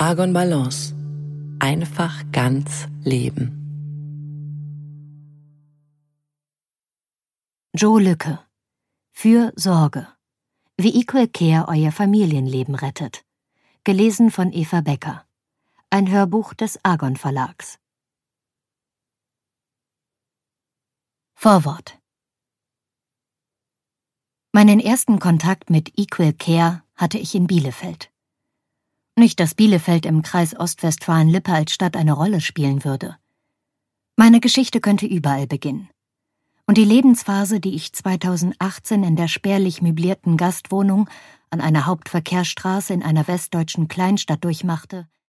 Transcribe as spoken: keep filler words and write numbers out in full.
Argon Balance. Einfach ganz leben. Joe Lücke. Für Sorge. Wie Equal Care euer Familienleben rettet. Gelesen von Eva Becker. Ein Hörbuch des Argon Verlags. Vorwort. Meinen ersten Kontakt mit Equal Care hatte ich in Bielefeld. Nicht, dass Bielefeld im Kreis Ostwestfalen-Lippe als Stadt eine Rolle spielen würde. Meine Geschichte könnte überall beginnen. Und die Lebensphase, die ich zweitausendachtzehn in der spärlich möblierten Gastwohnung an einer Hauptverkehrsstraße in einer westdeutschen Kleinstadt durchmachte,